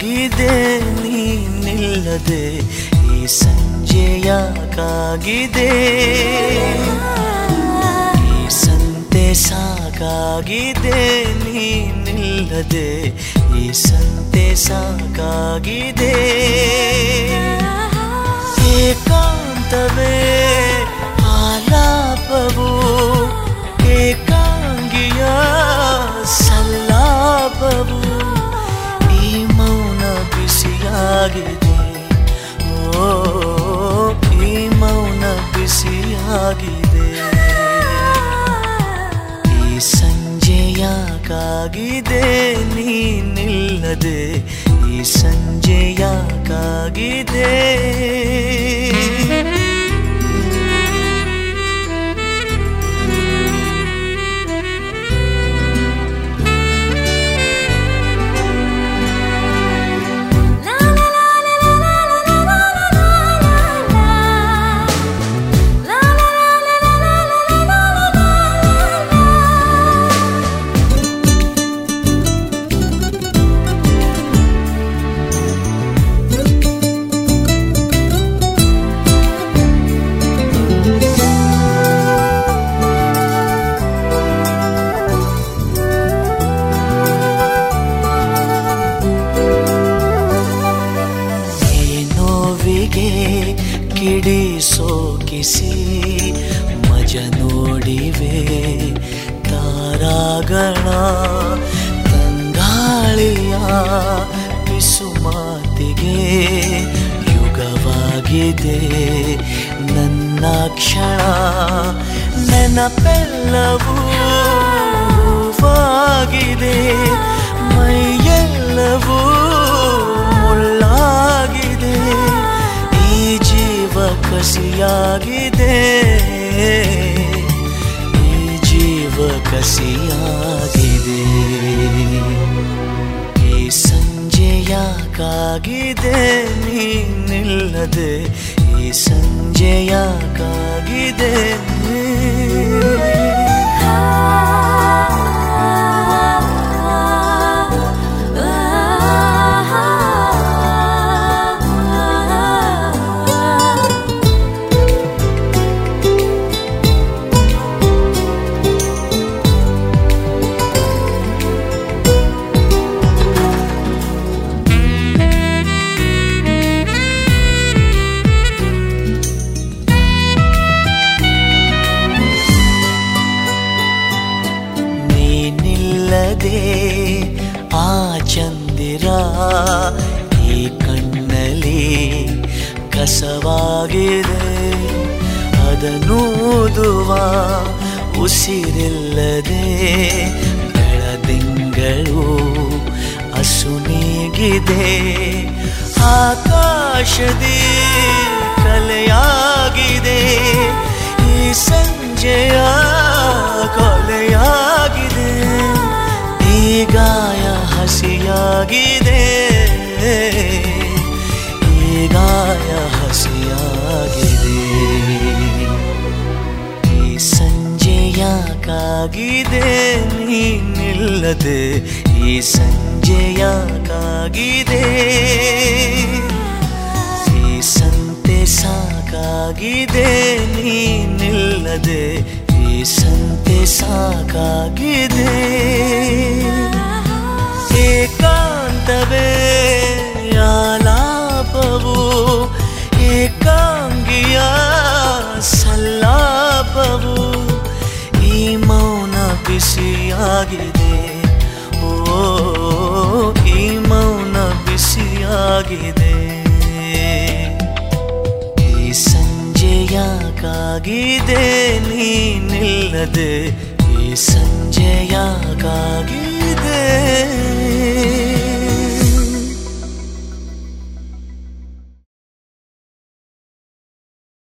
ಯಾಕಾಗಿದೆ ನೀನಿಲ್ಲದೆ ಈ ಸಂಜೆ ಯಾಕಾಗಿದೆ ಈ ಸಂತೆ ಸಾಕಾಗಿದೆ ನೀನಿಲ್ಲದೆ ಈ ಸಂತೆ ಸಾಕಾಗಿದೆ ಏಕಾಂತವೇ ಆಲಾಪವು ಏಕಾಂಗಿಯ ಸಲ್ಲಾಪವು ಈ ಮೌನ ಬಿಸಿಯಾಗಿದೆ ಓ ಈ ಮೌನ ಬಿಸಿಯಾಗಿದೆ ಈ ಸಂಜೆ ಯಾಕಾಗಿದೆ ನೀನಿಲ್ಲದೆ ಈ ಸಂಜೆ ಯಾಕಾಗಿದೆ ಕಿಡಿ ಸೋಕಿಸಿ ಮಜ ನೋಡಿವೆ ತಾರಾಗಣ ತಂಗಾಳಿಯ ಪಿಸು ಮಾತಿಗೆ ಯುಗವಾಗಿದೆ ನನ್ನ ಕ್ಷಣ ನೆನಪೆಲ್ಲವೂ ಹೂವಾಗಿದೆ ಮೈಯೆಲ್ಲವೂ ಮುಳ್ಳಾಗಿದೆ ಈ ಜೀವ ಕಸಿಯಾಗಿದೆ ಈ ಜೀವ ಕಸಿಯಾಗಿದೆ ಈ ಸಂಜೆ ಯಾಕಾಗಿದೆ ನೀನಿಲ್ಲದೆ ಈ ಸಂಜೆ ಯಾಕಾಗಿದೆ ಆ ಚಂದಿರ ಈ ಕಣ್ಣಲ್ಲಿ ಕಸವಾಗಿದೆ ಅದನ್ನೂದುವ ಉಸಿರಿಲ್ಲದೆ ಬೆಳದಿಂಗಳು ಅಸುನೀಗಿದೆ ಆಕಾಶದಿ ಕಲೆಯಾಗಿದೆ ಈ ಸಂಜೆಯ ಕೊಲೆಯಾಗಿದೆ ಈ ಗಾಯ ಹಸಿಯಾಗಿದೆ ಈ ಗಾಯ ಹಸಿಯಾಗಿದೆ ಈ ಸಂಜೆ ಯಾಕಾಗಿದೆ ನೀನಿಲ್ಲದೆ ಈ ಸಂಜೆ ಯಾಕಾಗಿದೆ ಈ ಸಂತೆ ಸಾಕಾಗಿದೆ ನೀನಿಲ್ಲದೆ ಈ ಸಂತೆ ಸಾಕಾಗಿದೆ ಏಕಾಂತವೇ ಆಲಾಪವು ಏಕಾಂಗಿಯ ಸಲ್ಲಾಪವು ಈ ಮೌನ ಬಿಸಿಯಾಗಿದೆ ಓ ಈ ಮೌನ ಬಿಸಿಯಾಗಿದೆ ಈ ಸಂಜೆ ಯಾಕಾಗಿದೆ ನೀನಿಲ್ಲದೆ ಈ ಸಂಜೆ ಯಾಕಾಗಿದೆ